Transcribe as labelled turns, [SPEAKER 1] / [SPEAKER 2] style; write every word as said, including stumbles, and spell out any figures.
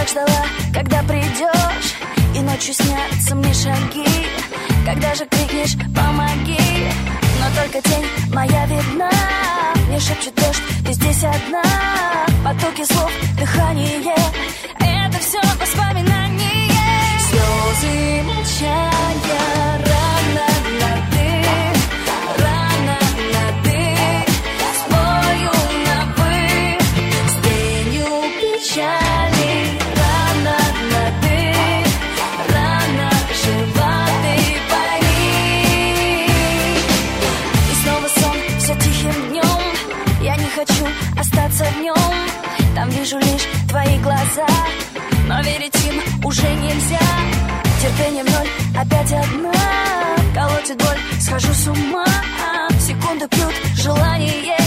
[SPEAKER 1] ждала, когда придешь, и ночью снятся мне шаги. Когда же крикнешь «помоги», но только тень моя видна. Мне шепчет дождь, ты здесь одна. Потоки слов, дыхание — это все воспоминания. Слезы, молчания, рано на ты, рано на ты. Спою на вы, с тенью печали. Рано на ты, рано жива ты, пойми. И снова сон, все тихим днем. Я не хочу остаться в нем. Там вижу лишь твои глаза, но верить им уже нельзя. Терпение в ноль, опять одна. Колотит боль, схожу с ума. Секунды пьют желание.